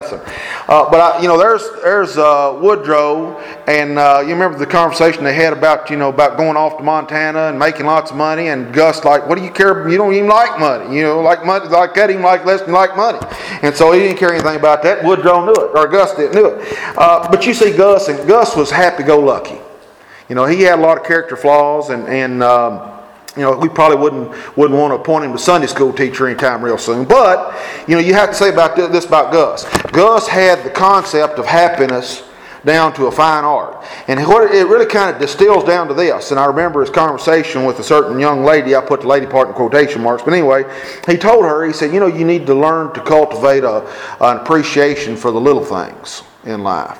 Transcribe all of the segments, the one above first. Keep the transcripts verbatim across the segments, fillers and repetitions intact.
lesson. Uh, but I, you know, there's there's uh, Woodrow, and uh, you remember the conversation they had about you know about going off to Montana and making lots of money, and Gus like, what do you care? You don't even like money, you know, like money, like that, even like less than you like money, and so he didn't care anything about that. Woodrow knew it, or Gus didn't knew it. Uh, but you see, Gus and Gus was happy-go-lucky. You know, he had a lot of character flaws, and and. Um, You know, we probably wouldn't wouldn't want to appoint him to Sunday school teacher anytime real soon. But, you know, you have to say about this about Gus. Gus had the concept of happiness down to a fine art. And what it really kind of distills down to this. And I remember his conversation with a certain young lady. I put the lady part in quotation marks. But anyway, he told her, he said, you know, you need to learn to cultivate a, an appreciation for the little things in life.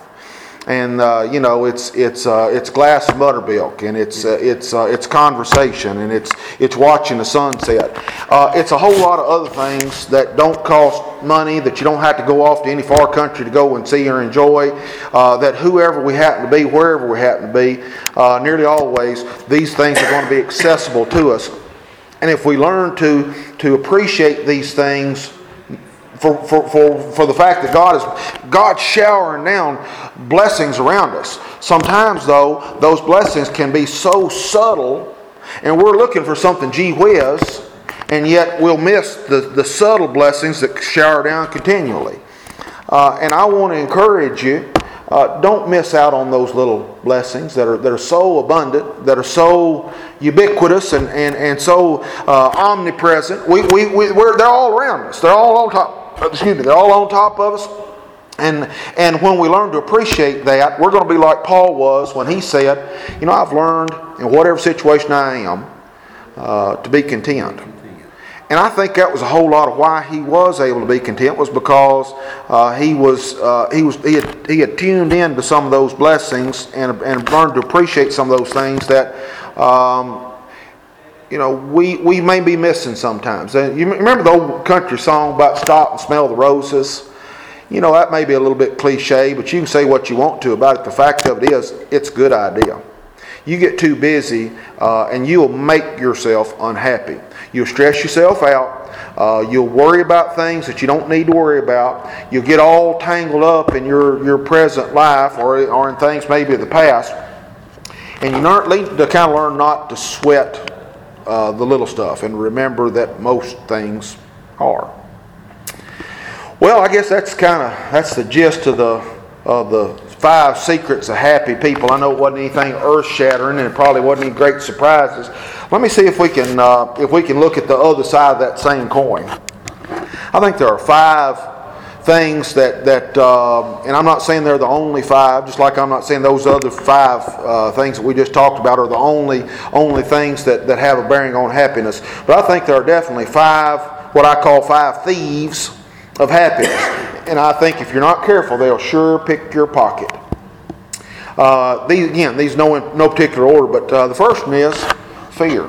And uh, you know, it's it's uh, it's glass of buttermilk, and it's uh, it's uh, it's conversation, and it's it's watching the sunset. Uh, it's a whole lot of other things that don't cost money, that you don't have to go off to any far country to go and see or enjoy. Uh, that whoever we happen to be, wherever we happen to be, uh, nearly always these things are going to be accessible to us. And if we learn to to appreciate these things. For, for, for, for the fact that God is God's showering down blessings around us. Sometimes, though, those blessings can be so subtle, and we're looking for something gee whiz, and yet we'll miss the, the subtle blessings that shower down continually. Uh, and I want to encourage you, uh, don't miss out on those little blessings that are that are so abundant, that are so ubiquitous and, and, and so uh, omnipresent. We, we, we, we're, they're all around us. They're all on top. Excuse me, they're all on top of us. And and when we learn to appreciate that, we're going to be like Paul was when he said, you know, I've learned in whatever situation I am uh, to be content. And I think that was a whole lot of why he was able to be content, was because uh, he was uh, he was he had, he had tuned in to some of those blessings and and learned to appreciate some of those things that um, you know we we may be missing sometimes. And you remember the old country song about "Stop and Smell the Roses"? You know, that may be a little bit cliche, but you can say what you want to about it. The fact of it is, it's a good idea. You get too busy uh, and you'll make yourself unhappy. You'll stress yourself out. Uh, you'll worry about things that you don't need to worry about. You'll get all tangled up in your, your present life or, or in things maybe of the past. And you learn, need to kind of learn not to sweat uh, the little stuff and remember that most things are. Well, I guess that's kind of that's the gist of the of the five secrets of happy people. I know it wasn't anything earth-shattering, and it probably wasn't any great surprises. Let me see if we can uh, if we can look at the other side of that same coin. I think there are five things that that, uh, and I'm not saying they're the only five. Just like I'm not saying those other five uh, things that we just talked about are the only only things that that have a bearing on happiness. But I think there are definitely five, what I call five thieves of happiness. And I think if you're not careful, they'll sure pick your pocket. Uh, these, again, these no in no particular order, but uh, the first one is fear.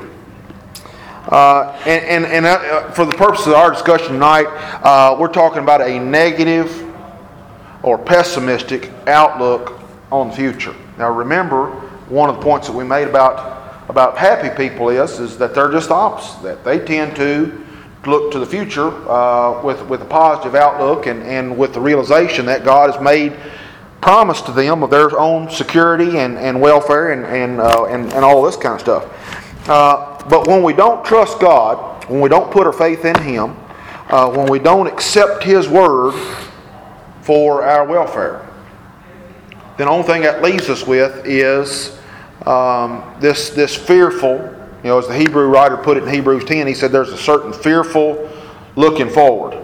Uh, and and, and uh, for the purposes of our discussion tonight, uh, we're talking about a negative or pessimistic outlook on the future. Now remember, one of the points that we made about, about happy people is, is that they're just the opposite. That they tend to look to the future uh, with, with a positive outlook and, and with the realization that God has made promise to them of their own security and, and welfare and and, uh, and and all this kind of stuff. Uh, but when we don't trust God, when we don't put our faith in Him, uh, when we don't accept His word for our welfare, then the only thing that leaves us with is um, this this fearful. You know, as the Hebrew writer put it in Hebrews ten, he said there's a certain fearful looking forward.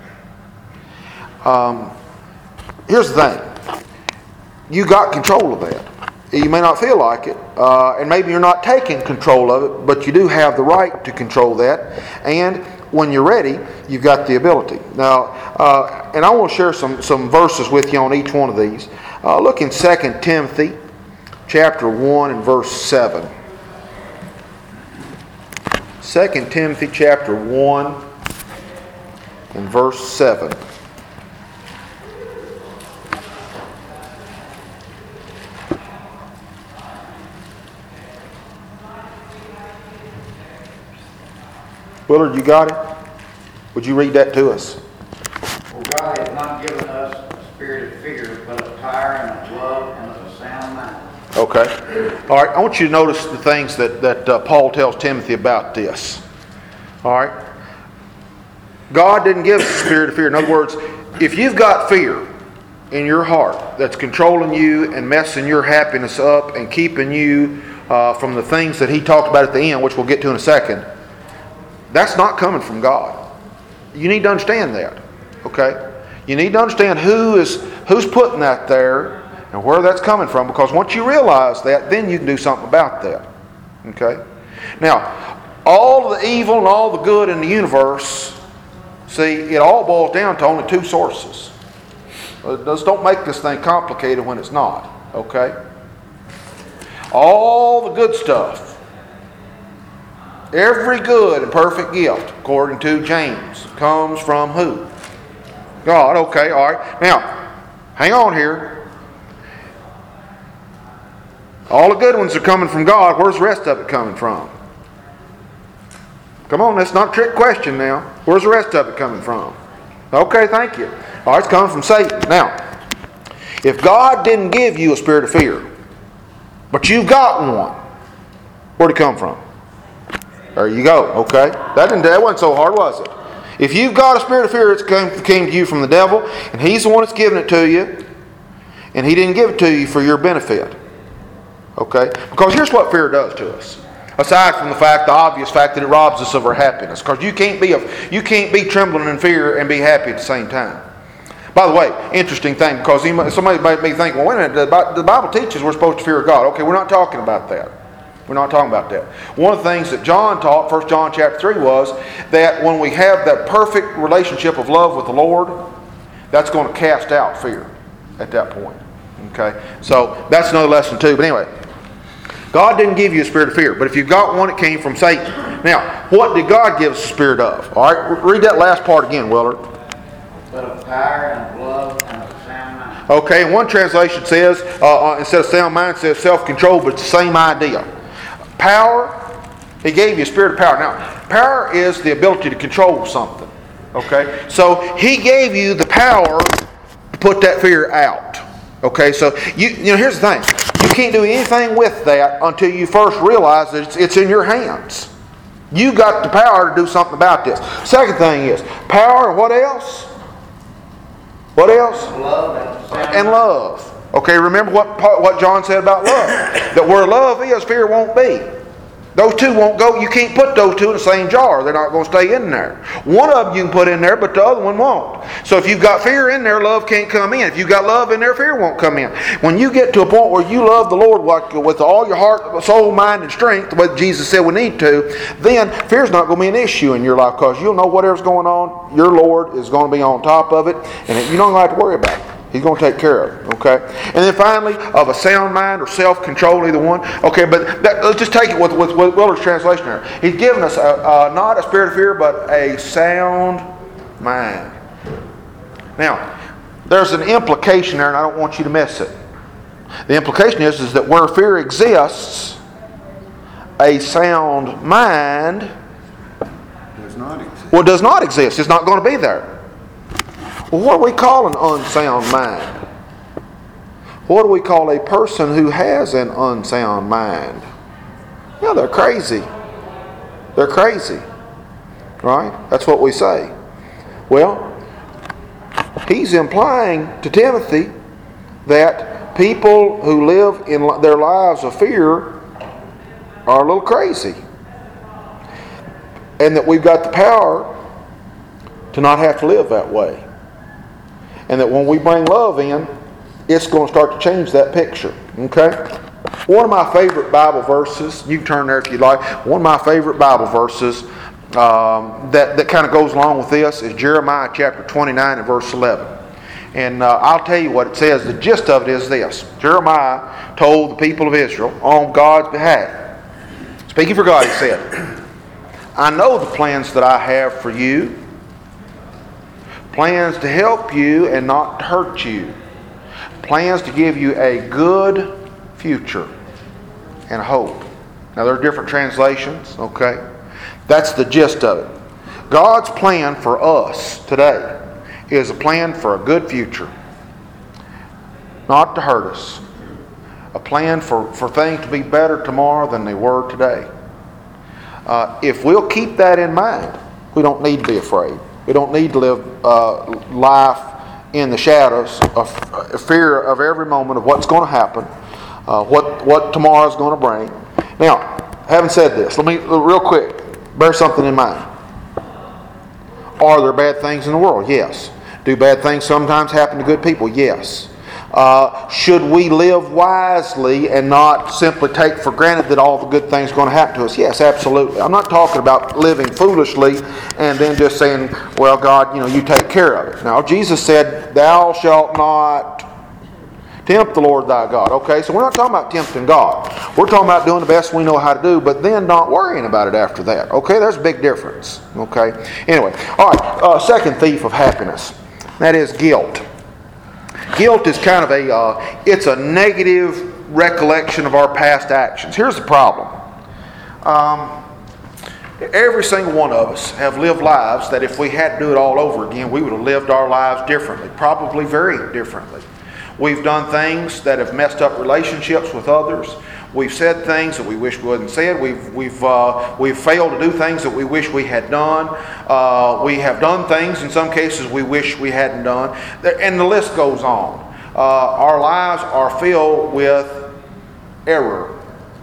Um, here's the thing. You got control of that. You may not feel like it, uh, and maybe you're not taking control of it, but you do have the right to control that. And when you're ready, you've got the ability. Now, uh, and I want to share some, some verses with you on each one of these. Uh, look in Second Timothy chapter one and verse seven. Second Timothy chapter one and verse seven. Willard, you got it? Would you read that to us? For God has not given us spirit of fear, but of power and of love and of a sound mind. Okay. All right. I want you to notice the things that, that uh, Paul tells Timothy about this. All right. God didn't give us a spirit of fear. In other words, if you've got fear in your heart that's controlling you and messing your happiness up and keeping you uh, from the things that he talked about at the end, which we'll get to in a second, that's not coming from God. You need to understand that. Okay? You need to understand who is who's putting that there and where that's coming from, because once you realize that, then you can do something about that. Okay? Now, all the evil and all the good in the universe, see, it all boils down to only two sources. Just don't make this thing complicated when it's not. Okay? All the good stuff, every good and perfect gift, according to James, comes from who? God. Okay, all right. Now, hang on here. All the good ones are coming from God. Where's the rest of it coming from? Come on, that's not a trick question now. Where's the rest of it coming from? Okay, thank you. All right, it's coming from Satan. Now, if God didn't give you a spirit of fear, but you've got one, where'd it come from? There you go. Okay, that didn't that wasn't so hard, was it? If you've got a spirit of fear, it came, came to you from the devil, and he's the one that's giving it to you, and he didn't give it to you for your benefit. Okay? Because here's what fear does to us. Aside from the fact, the obvious fact that it robs us of our happiness. Because you can't be a, you can't be trembling in fear and be happy at the same time. By the way, interesting thing, because somebody might be thinking, well, wait a minute, the Bible teaches we're supposed to fear God. Okay, we're not talking about that. We're not talking about that. One of the things that John taught, First John chapter three, was that when we have that perfect relationship of love with the Lord, that's going to cast out fear at that point. Okay? So that's another lesson too. But anyway, God didn't give you a spirit of fear. But if you've got one, it came from Satan. Now, what did God give us a spirit of? All right, read that last part again, Willard. But of power and of love and of a sound mind. Okay, one translation says, uh, instead of sound mind, it says self-control, but it's the same idea. Power, he gave you a spirit of power. Now, power is the ability to control something. Okay? So, he gave you the power to put that fear out. Okay? So, you, you know, here's the thing. You can't do anything with that until you first realize that it's, it's in your hands. You got the power to do something about this. Second thing is, power, what else? What else? Love and, and love. Okay, remember what what John said about love. That where love is, fear won't be. Those two won't go. You can't put those two in the same jar. They're not going to stay in there. One of them you can put in there, but the other one won't. So if you've got fear in there, love can't come in. If you've got love in there, fear won't come in. When you get to a point where you love the Lord with all your heart, soul, mind, and strength, the way Jesus said we need to, then fear's not going to be an issue in your life, because you'll know whatever's going on, your Lord is going to be on top of it, and you don't have to worry about it. He's going to take care of it, okay? And then finally, of a sound mind or self-control, either one. Okay, but that, let's just take it with, with, with Willard's translation there. He's given us a, a, not a spirit of fear, but a sound mind. Now, there's an implication there, and I don't want you to miss it. The implication is, is that where fear exists, a sound mind does not exist. Well, does not exist. It's not going to be there. Well, what do we call an unsound mind? What do we call a person who has an unsound mind? Yeah, they're crazy. They're crazy. Right? That's what we say. Well, he's implying to Timothy that people who live in their lives of fear are a little crazy. And that we've got the power to not have to live that way. And that when we bring love in, it's going to start to change that picture. Okay? One of my favorite Bible verses, you can turn there if you like, one of my favorite Bible verses um, that, that kind of goes along with this is Jeremiah chapter twenty-nine and verse eleven. And uh, I'll tell you what it says. The gist of it is this. Jeremiah told the people of Israel on God's behalf. Speaking for God, he said, I know the plans that I have for you. Plans to help you and not to hurt you. Plans to give you a good future and hope. Now there are different translations, okay? That's the gist of it. God's plan for us today is a plan for a good future. not to hurt us. A plan for, for things to be better tomorrow than they were today. Uh, if we'll keep that in mind, we don't need to be afraid. We don't need to live uh, life in the shadows of uh, fear of every moment of what's going to happen, uh, what what tomorrow's going to bring. Now, having said this, let me real quick bear something in mind. Are there bad things in the world? Yes. Do bad things sometimes happen to good people? Yes. Uh, should we live wisely and not simply take for granted that all the good things are going to happen to us? Yes, absolutely. I'm not talking about living foolishly and then just saying, well, God, you know, you take care of it. Now, Jesus said, thou shalt not tempt the Lord thy God. Okay, so we're not talking about tempting God. We're talking about doing the best we know how to do, but then not worrying about it after that. Okay, there's a big difference. Okay, anyway, all right, uh, second thief of happiness. That is guilt. Guilt is kind of a, uh, it's a negative recollection of our past actions. Here's the problem. Um, every single one of us have lived lives that if we had to do it all over again, we would have lived our lives differently, probably very differently. We've done things that have messed up relationships with others. We've said things that we wish we hadn't said. We've we've uh, we've failed to do things that we wish we had done. Uh, we have done things in some cases we wish we hadn't done, and the list goes on. Uh, our lives are filled with error.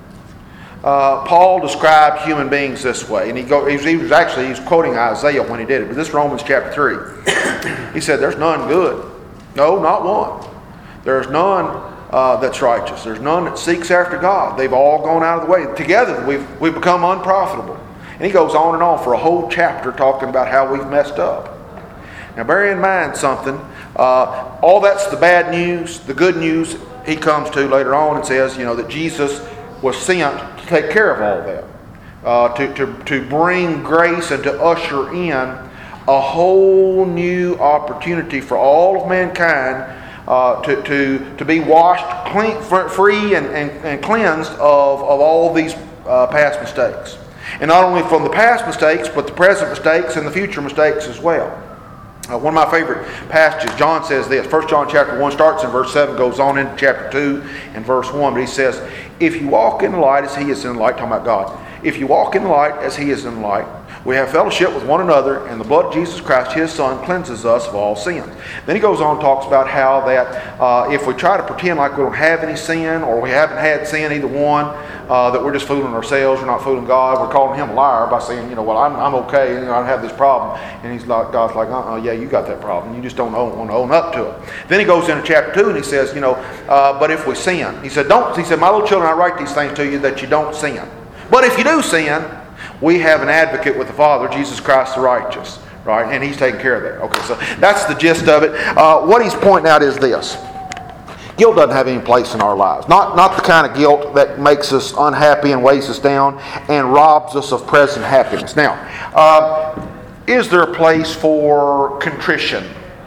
Uh, Paul described human beings this way, and he, go, he, was, he was actually he was quoting Isaiah when he did it. But this is Romans chapter three. He said, "There's none good, no, not one. There's none." Uh, that's righteous. There's none that seeks after God. They've all gone out of the way. Together we've, we've become unprofitable. And he goes on and on for a whole chapter talking about how we've messed up. Now bear in mind something. Uh, all that's the bad news. The good news he comes to later on and says, you know, that Jesus was sent to take care of all that. Uh, to, to, to bring grace and to usher in a whole new opportunity for all of mankind Uh, to, to, to be washed clean, free and, and, and cleansed of, of all these uh, past mistakes. And not only from the past mistakes, but the present mistakes and the future mistakes as well. Uh, one of my favorite passages, John says this. First John chapter one starts in verse seven, goes on into chapter two and verse one. But he says, if you walk in the light as he is in the light, talking about God. If you walk in the light as he is in the light, we have fellowship with one another, and the blood of Jesus Christ, his Son, cleanses us of all sins. Then he goes on and talks about how that uh, if we try to pretend like we don't have any sin, or we haven't had sin, either one, uh, that we're just fooling ourselves, we're not fooling God, we're calling him a liar by saying, you know, well, I'm, I'm okay, you know, I don't have this problem. And he's like, God's like, uh-uh, yeah, you got that problem. You just don't own, want to own up to it. Then he goes into chapter two and he says, you know, uh, but if we sin, he said, don't, he said, my little children, I write these things to you that you don't sin. But if you do sin, we have an advocate with the Father, Jesus Christ the righteous, right? And he's taking care of that. Okay, so that's the gist of it. Uh, what he's pointing out is this. Guilt doesn't have any place in our lives. Not, not the kind of guilt that makes us unhappy and weighs us down and robs us of present happiness. Now, uh, is there a place for contrition?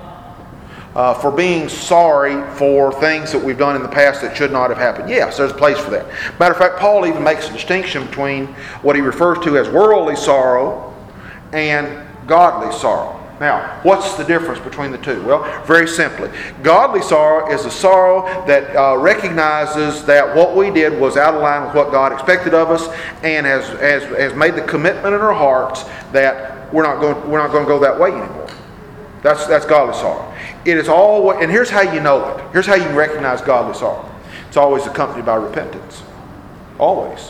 Uh, for being sorry for things that we've done in the past that should not have happened? Yes, there's a place for that. Matter of fact, Paul even makes a distinction between what he refers to as worldly sorrow and godly sorrow. Now, what's the difference between the two? Well, very simply, godly sorrow is a sorrow that uh, recognizes that what we did was out of line with what God expected of us, and has, has, has made the commitment in our hearts that we're not going we're not going to go that way anymore. That's that's godly sorrow. It is all, and here's how you know it. Here's how you recognize godly sorrow. It's always accompanied by repentance. Always.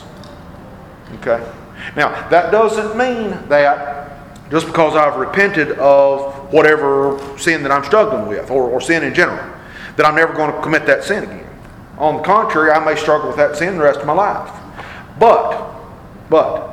Okay? Now, that doesn't mean that just because I've repented of whatever sin that I'm struggling with, or, or sin in general, that I'm never going to commit that sin again. On the contrary, I may struggle with that sin the rest of my life. But, but,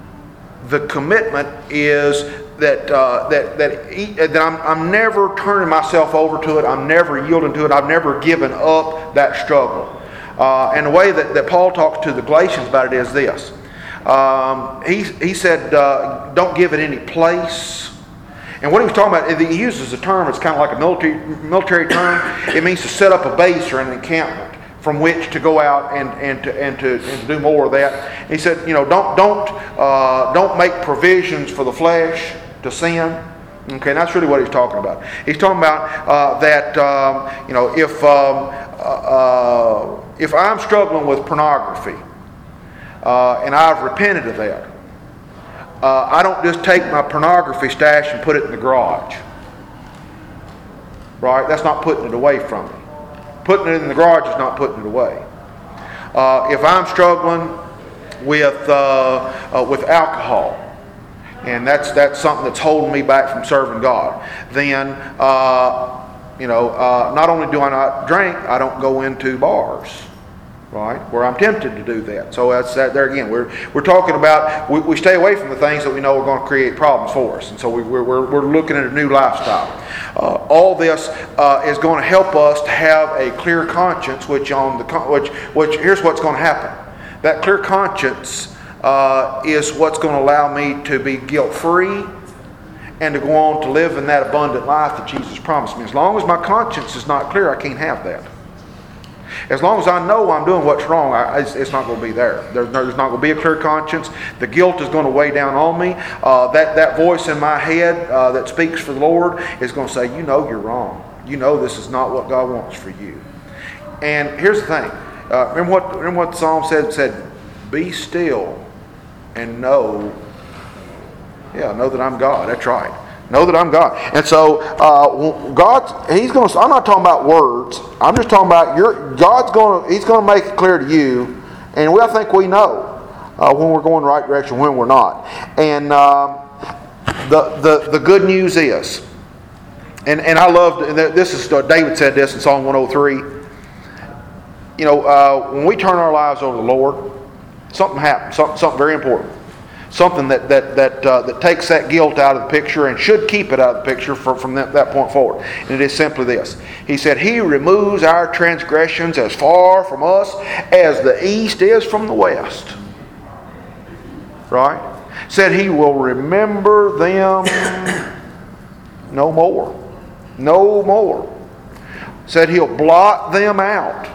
the commitment is that uh, that that that I'm I'm never turning myself over to it. I'm never yielding to it. I've never given up that struggle. Uh, and the way that, that Paul talks to the Galatians about it is this. Um, he he said, uh, don't give it any place. And what he was talking about, he uses a term. It's kind of like a military military term. It means to set up a base or an encampment from which to go out and, and to and to and to do more of that. He said, you know, don't don't uh, don't make provisions for the flesh to sin, Okay, and that's really what he's talking about. He's talking about uh, that um, you know if um, uh, if I'm struggling with pornography uh, and I've repented of that, uh, I don't just take my pornography stash and put it in the garage. Right? That's not putting it away from me. Putting it in the garage is not putting it away. Uh, if I'm struggling with uh, uh, with alcohol, and that's that's something that's holding me back from serving God, then uh, you know, uh, not only do I not drink, I don't go into bars, right, where I'm tempted to do that. So that's that. There again, we're we're talking about we, we stay away from the things that we know are going to create problems for us, and so we, we're we're we're looking at a new lifestyle. Uh, all this uh, is going to help us to have a clear conscience, which on the which which here's what's going to happen. That clear conscience uh, is what's going to allow me to be guilt-free and to go on to live in that abundant life that Jesus promised me. As long as my conscience is not clear, I can't have that. As long as I know I'm doing what's wrong, I, it's, it's not going to be there. There's, there's not going to be a clear conscience. The guilt is going to weigh down on me. Uh, that, that voice in my head uh, that speaks for the Lord is going to say, you know you're wrong. You know this is not what God wants for you. And here's the thing. Uh, remember what remember what the Psalm said? It said, be still and know, yeah, know that I'm God. That's right. Know that I'm God. And so uh, God, He's going to. I'm not talking about words. I'm just talking about your. God's going to. He's going to make it clear to you, and we I think we know uh, when we're going the right direction, when we're not. And um, the the the good news is, and and I loved. And this is David said this in Psalm one oh three. You know, uh, when we turn our lives over to the Lord, something happens. Something, something very important. Something that that that uh, that takes that guilt out of the picture and should keep it out of the picture for, from that, that point forward. And it is simply this. He said, He removes our transgressions as far from us as the east is from the west. Right? Said He will remember them no more. No more. Said He'll blot them out.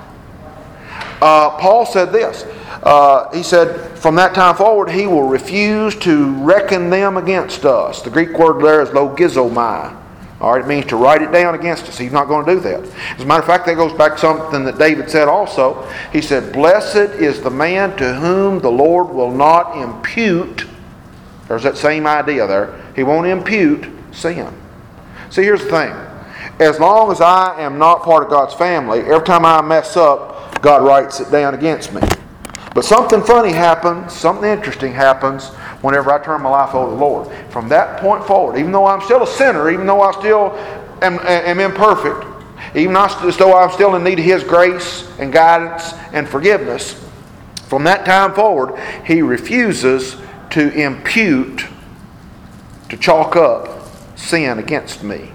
Uh, Paul said this. Uh, he said, from that time forward, He will refuse to reckon them against us. The Greek word there is logizomai. All right, it means to write it down against us. He's not going to do that. As a matter of fact, that goes back to something that David said also. He said, blessed is the man to whom the Lord will not impute. There's that same idea there. He won't impute sin. See, here's the thing. As long as I am not part of God's family, every time I mess up, God writes it down against me. But something funny happens, something interesting happens whenever I turn my life over to the Lord. From that point forward, even though I'm still a sinner, even though I still am, am imperfect, even though I'm still in need of His grace and guidance and forgiveness, from that time forward, He refuses to impute, to chalk up sin against me.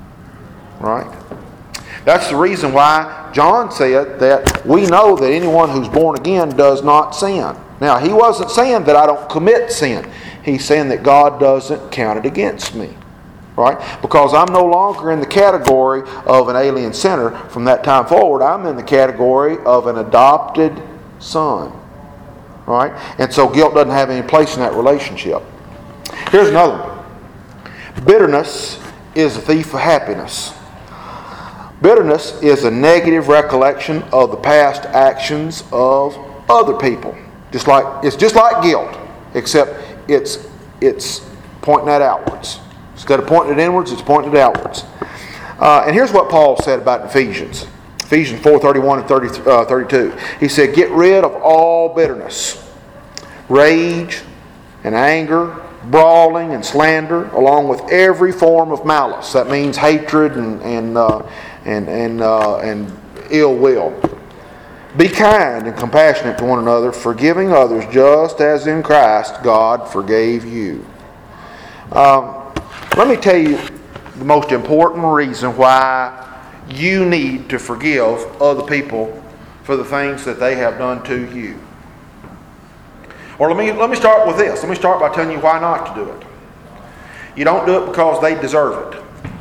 Right? That's the reason why John said that we know that anyone who's born again does not sin. Now, he wasn't saying that I don't commit sin. He's saying that God doesn't count it against me. Right? Because I'm no longer in the category of an alien sinner. From that time forward, I'm in the category of an adopted son. Right? And so guilt doesn't have any place in that relationship. Here's another one. Bitterness is a thief of happiness. Bitterness is a negative recollection of the past actions of other people. Just like it's just like guilt, except it's it's pointing that outwards. Instead of pointing it inwards, it's pointing it outwards. Uh, and here's what Paul said about Ephesians. Ephesians four thirty-one and thirty, uh, thirty-two. He said, get rid of all bitterness, rage, and anger, brawling and slander, along with every form of malice. That means hatred and and uh, and and, uh, and ill will. Be kind and compassionate to one another, forgiving others just as in Christ God forgave you. Um, let me tell you the most important reason why you need to forgive other people for the things that they have done to you. Or let me let me start with this. Let me start by telling you why not to do it. You don't do it because they deserve it.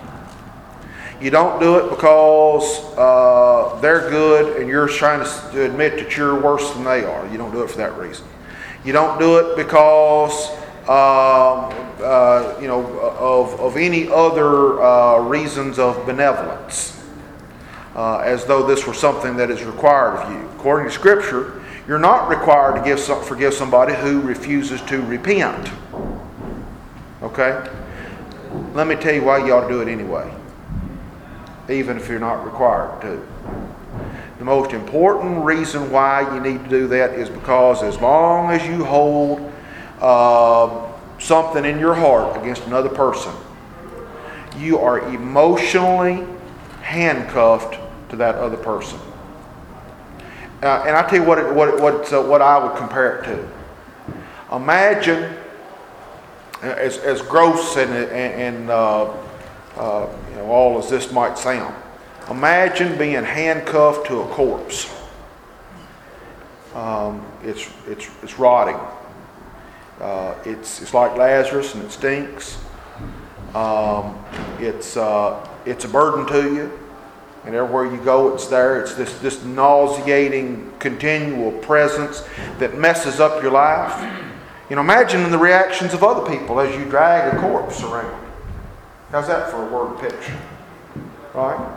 You don't do it because uh, they're good and you're trying to, to admit that you're worse than they are. You don't do it for that reason. You don't do it because um, uh, you know, of, of any other uh, reasons of benevolence, uh, as though this were something that is required of you. According to Scripture, you're not required to give some, forgive somebody who refuses to repent. Okay? Let me tell you why you ought to do it anyway, even if you're not required to. The most important reason why you need to do that is because as long as you hold uh, something in your heart against another person, you are emotionally handcuffed to that other person. Uh, and I tell you what it, what it, what, uh, what I would compare it to. Imagine, as, as gross and, and uh, uh, you know, all as this might sound, imagine being handcuffed to a corpse. Um, it's it's it's rotting. Uh, it's it's like Lazarus and it stinks. Um, it's uh, it's a burden to you, and everywhere you go, it's there. It's this this nauseating, continual presence that messes up your life. You know, imagine the reactions of other people as you drag a corpse around. How's that for a word picture? Right?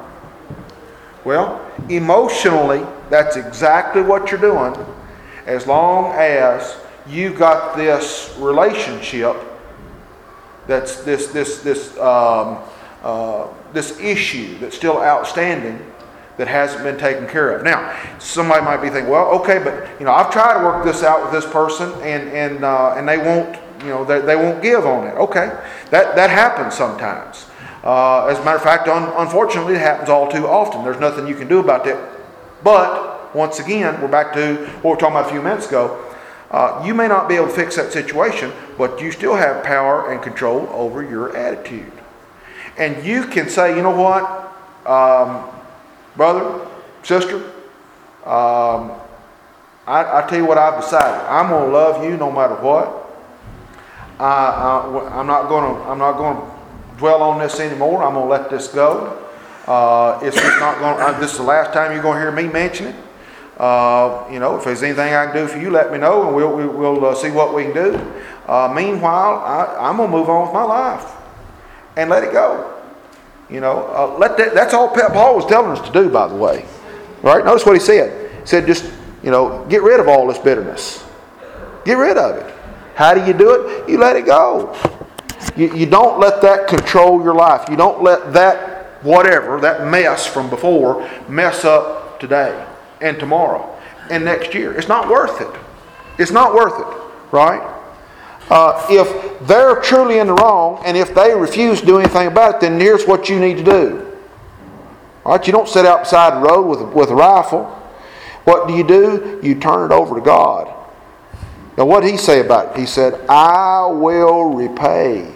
Well, emotionally, that's exactly what you're doing as long as you've got this relationship, that's this this this um, uh, this issue that's still outstanding that hasn't been taken care of. Now, somebody might be thinking, well, okay, but you know, I've tried to work this out with this person, and and uh, and they won't, you know, they, they won't give on it. Okay, that that happens sometimes. Uh, as a matter of fact, un- unfortunately, it happens all too often. There's nothing you can do about that. But, once again, we're back to what we were talking about a few minutes ago. Uh, you may not be able to fix that situation, but you still have power and control over your attitude. And you can say, you know what, um, brother, sister, um, I, I tell you what I've decided. I'm going to love you no matter what. I, I, I'm not going to. I'm not going to dwell on this anymore. I'm going to let this go. Uh, it's just not going. Uh, this is the last time you're going to hear me mention it. Uh, you know, if there's anything I can do for you, let me know, and we'll we'll, we'll uh, see what we can do. Uh, meanwhile, I, I'm going to move on with my life and let it go. You know, uh, let that. That's all Paul was telling us to do, by the way. Right? Notice what he said. He said, just you know, get rid of all this bitterness. Get rid of it. How do you do it? You let it go. You, you don't let that control your life. You don't let that whatever, that mess from before, mess up today and tomorrow and next year. It's not worth it. It's not worth it, right? Uh, if they're truly in the wrong and if they refuse to do anything about it, then here's what you need to do. All right? You don't sit out beside the road with, with a rifle. What do you do? You turn it over to God. Now what did he say about it? He said, I will repay.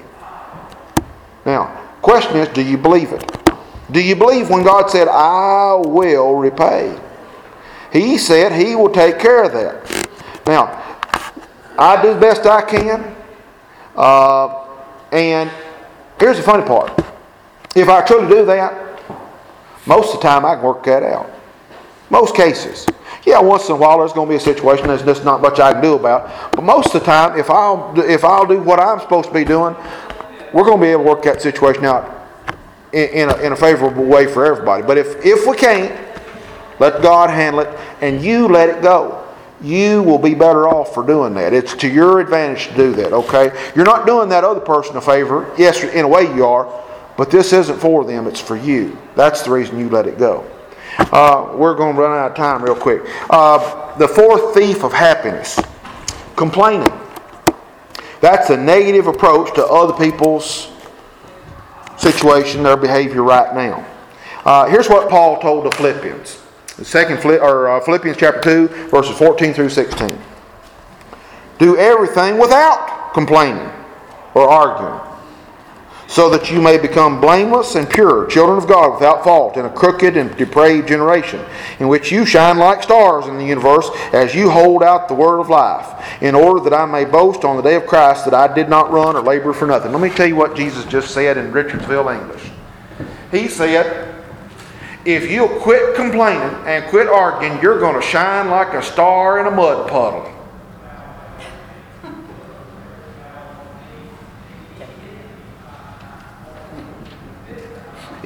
Now, question is, do you believe it? Do you believe when God said, I will repay? He said He will take care of that. Now, I do the best I can. Uh, and here's the funny part. If I truly do that, most of the time I can work that out. Most cases. Yeah, once in a while there's going to be a situation there's just not much I can do about. But most of the time, if I'll if I'll do what I'm supposed to be doing, we're going to be able to work that situation out in, in, a, in a favorable way for everybody. But if, if we can't, let God handle it, and you let it go. You will be better off for doing that. It's to your advantage to do that, okay? You're not doing that other person a favor. Yes, in a way you are, but this isn't for them, it's for you. That's the reason you let it go. Uh, we're going to run out of time real quick. Uh, the fourth thief of happiness, complaining. That's a negative approach to other people's situation, their behavior right now. Uh, here's what Paul told the Philippians. The second or uh, Philippians chapter two, verses fourteen through sixteen. Do everything without complaining or arguing, so that you may become blameless and pure, children of God without fault, in a crooked and depraved generation, in which you shine like stars in the universe as you hold out the word of life, in order that I may boast on the day of Christ that I did not run or labor for nothing. Let me tell you what Jesus just said in Richardsville, English. He said, if you'll quit complaining and quit arguing, you're going to shine like a star in a mud puddle.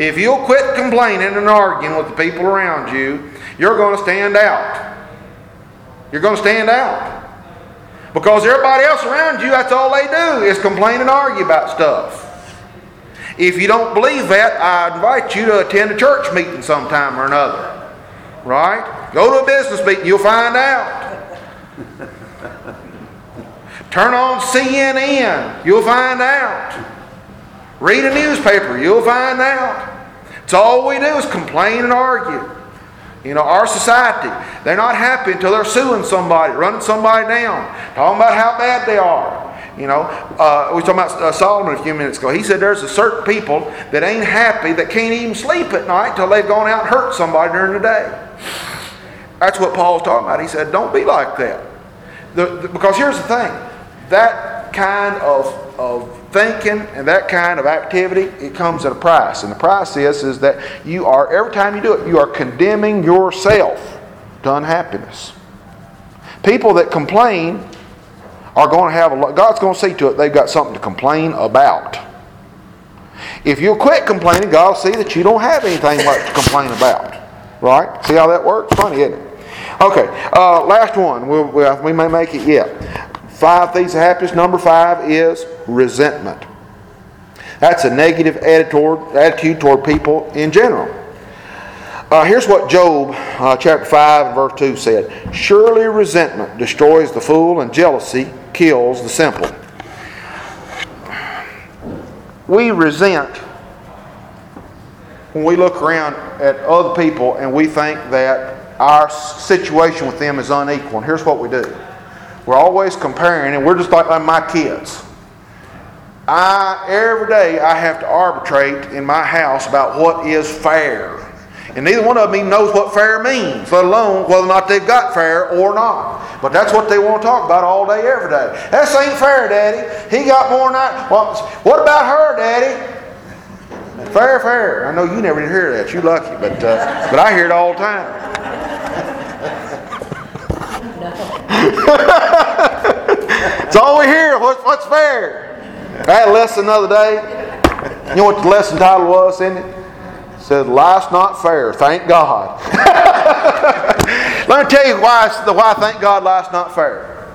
If you'll quit complaining and arguing with the people around you, you're going to stand out. You're going to stand out. Because everybody else around you, that's all they do is complain and argue about stuff. If you don't believe that, I invite you to attend a church meeting sometime or another. Right? Go to a business meeting, you'll find out. Turn on C N N, you'll find out. Read a newspaper, you'll find out. It's all we do is complain and argue. You know, our society, they're not happy until they're suing somebody, running somebody down, talking about how bad they are. You know, uh, we were talking about uh, Solomon a few minutes ago. He said there's a certain people that ain't happy, that can't even sleep at night till they've gone out and hurt somebody during the day. That's what Paul's talking about. He said, don't be like that. The, the, because here's the thing. That kind of, of thinking and that kind of activity, it comes at a price. And the price is, is that you are, every time you do it, you are condemning yourself to unhappiness. People that complain are going to have a lot, God's going to see to it they've got something to complain about. If you'll quit complaining, God will see that you don't have anything much to complain about. Right? See how that works? Funny, isn't it? Okay, uh, last one. We'll, we'll, we may make it yet. Five thieves of happiness. Number five is resentment. That's a negative attitude toward people in general. Uh, here's what Job uh, chapter five and verse two said. Surely resentment destroys the fool, and jealousy kills the simple. We resent when we look around at other people and we think that our situation with them is unequal. And here's what we do. We're always comparing, and we're just like my kids. I every day I have to arbitrate in my house about what is fair. And neither one of them even knows what fair means, let alone whether or not they've got fair or not. But that's what they want to talk about all day, every day. This ain't fair, Daddy. He got more than I. Well, what about her, Daddy? Fair, fair. I know you never did hear that. You're lucky, but uh, but I hear it all the time. It's all we hear. What, what's fair? I had a lesson the other day. You know what the lesson title was, isn't it? It said, life's not fair. Thank God. Let me tell you why, why I thank God life's not fair.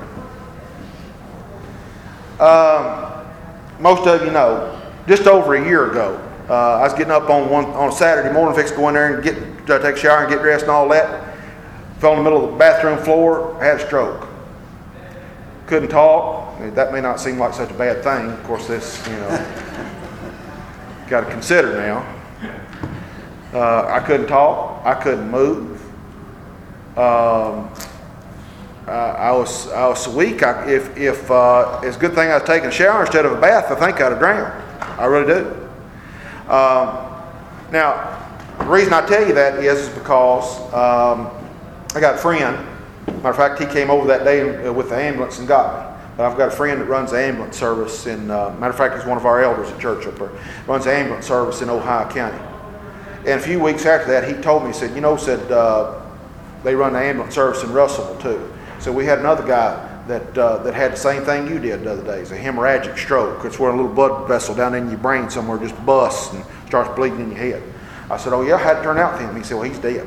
Um, most of you know, just over a year ago, uh, I was getting up on one on a Saturday morning, fixing to go in there and get uh, take a shower and get dressed and all that. Fell in the middle of the bathroom floor, had a stroke. Couldn't talk. That may not seem like such a bad thing. Of course, this, you know, got to consider now. Uh, I couldn't talk. I couldn't move. Um, uh, I was I was so weak. I, if if uh, it's a good thing I was taking a shower instead of a bath, I think I'd have drowned. I really do. Um, now, the reason I tell you that is, is because um, I got a friend. Matter of fact, he came over that day with the ambulance and got me. But I've got a friend that runs the ambulance service in. Uh, matter of fact, he's one of our elders at church up there. Runs the ambulance service in Ohio County. And a few weeks after that, he told me, he said, you know, said uh, they run the ambulance service in Russellville too. So we had another guy that uh, that had the same thing you did the other day. It's a hemorrhagic stroke. It's where a little blood vessel down in your brain somewhere just busts and starts bleeding in your head. I said, oh yeah, how'd it turn out for him? He said, well, he's dead.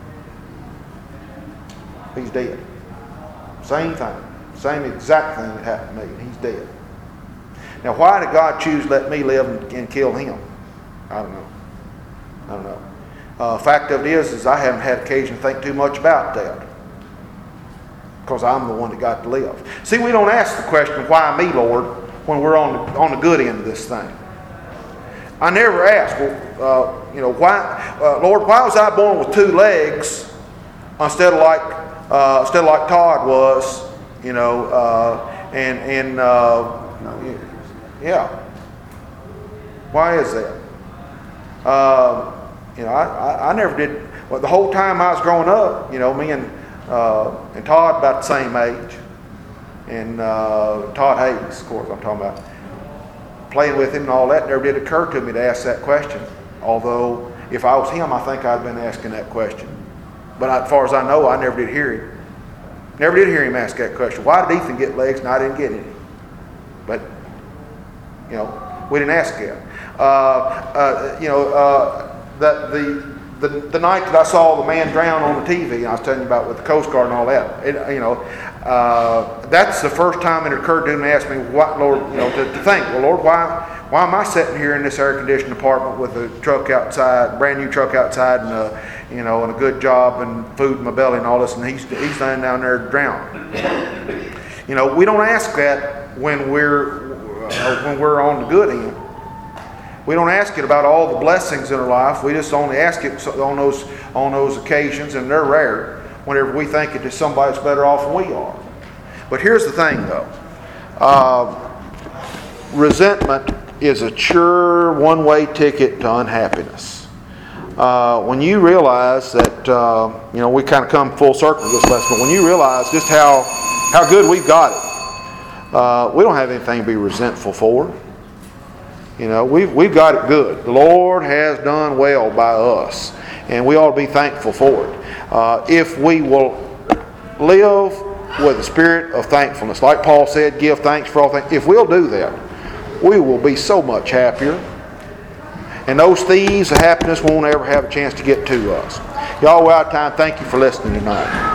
He's dead. Same thing. Same exact thing that happened to me. And he's dead. Now, why did God choose to let me live and, and kill him? I don't know. I don't know. Uh, fact of it is, is I haven't had occasion to think too much about that. Because I'm the one that got to live. See, we don't ask the question, why me, Lord, when we're on the, on the good end of this thing. I never ask, well, uh, you know, why, uh, Lord, why was I born with two legs instead of like, uh, instead of like Todd was, you know, uh, and and uh, yeah. Why is that? Uh, you know, I, I, I never did. Well, the whole time I was growing up, you know, me and uh, and Todd about the same age, and uh, Todd Hayes, of course, I'm talking about. Playing with him and all that, never did occur to me to ask that question. Although, if I was him, I think I'd been asking that question. But as far as I know, I never did hear him. Never did hear him ask that question. Why did Ethan get legs and I didn't get any? But, you know, we didn't ask that. Uh, uh, you know, uh, that the The, the night that I saw the man drown on the T V, and I was telling you about with the Coast Guard and all that, it, you know, uh, that's the first time it occurred to me to ask me, what, Lord, you know, to, to think, well, Lord, why, why am I sitting here in this air-conditioned apartment with a truck outside, brand new truck outside, and a, you know, and a good job and food in my belly and all this, and he's he's standing down there drowning. You know, we don't ask that when we're uh, when we're on the good end. We don't ask it about all the blessings in our life. We just only ask it on those on those occasions, and they're rare, whenever we think it is somebody that's better off than we are. But here's the thing, though. Uh, resentment is a sure one-way ticket to unhappiness. Uh, when you realize that, uh, you know, we kind of come full circle with this lesson, but when you realize just how, how good we've got it, uh, we don't have anything to be resentful for. You know, we've, we've got it good. The Lord has done well by us, and we ought to be thankful for it. Uh, if we will live with a spirit of thankfulness, like Paul said, give thanks for all things. If we'll do that, we will be so much happier. And those thieves of happiness won't ever have a chance to get to us. Y'all, we're out of time. Thank you for listening tonight.